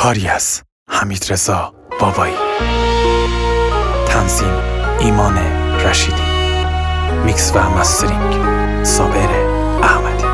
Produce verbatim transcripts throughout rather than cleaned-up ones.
کاری از حمیدرضا بابایی. تنظیم ایمان رشیدی. میکس و مسترینگ صابر احمدی.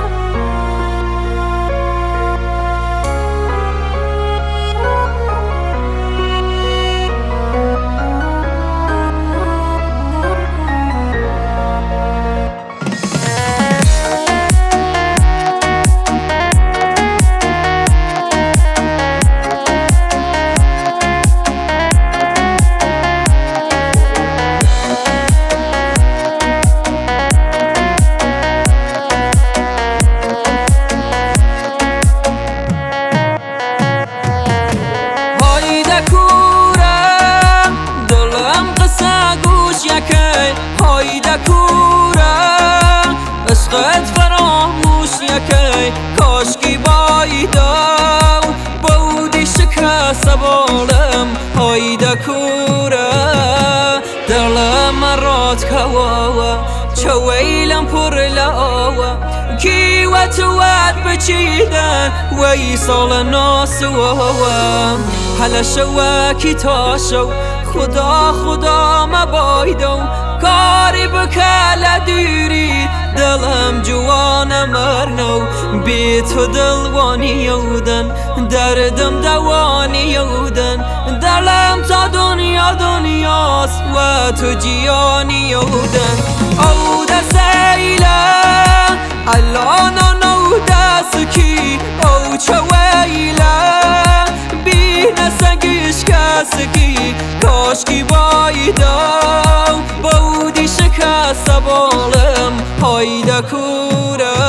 هایده کوره عشقت فراموش یکی کاشکی بایده بودی شکست بالم. هایده کوره دلم رات کواوه چویلم پر لاوه کی و توات بچیدن وی سال ناسوه حالا شوه کی تاشو خدا خدا مبایدو کاری بکل دیری دلم جوان مرنو بی تو دلوانی یودن دردم دوانی یودن دلم تا دنیا دنیاست و تو جیانی یودن او دسیله الان نو دست کی او چویله بی نسگیش کس کی کاشکی بایده بودی شکست بالم. هایده کوره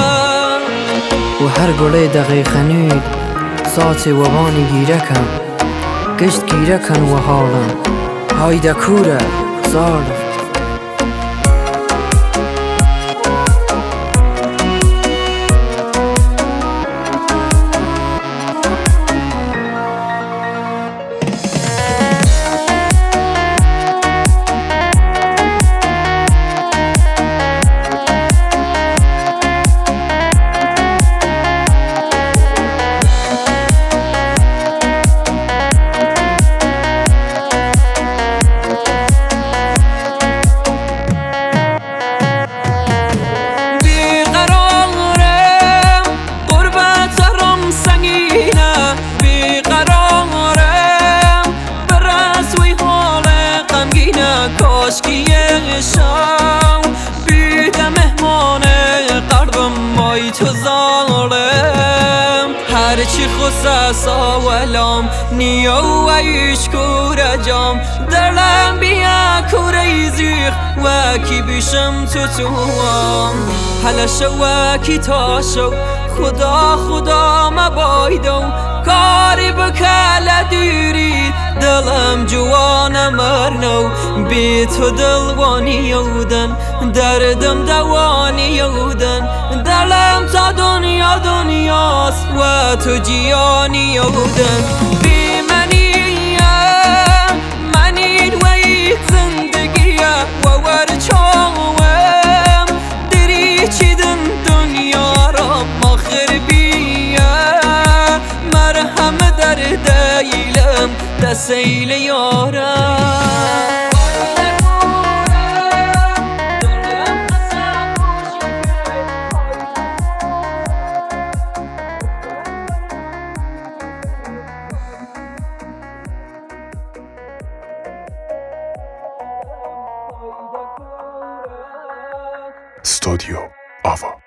و هر گله دقیقه نید ساعت وبانی گیره کن گشت گیره کن و حالم. هایده کوره زارم شام بیده مهمان قلبم مای تو ظالم هرچی خصص آولام نیو و ایش کوره جام دلم بیا کوره زیخ و کی بیشم تو توام حالا شو کی تاشو خدا خدا مبایدو کاری بکل دیری دلم جوان مرنو بی تو دلوانی یودن دردم دوانی یودن دلم تا دنیا دنیاست و تو جیانی یودن بی منیه منید و ایک زندگیه و ورچاوم دری چیدن دنیا را مخر بیه مرهم در دیلم دسیل یارم. استودیو آوا.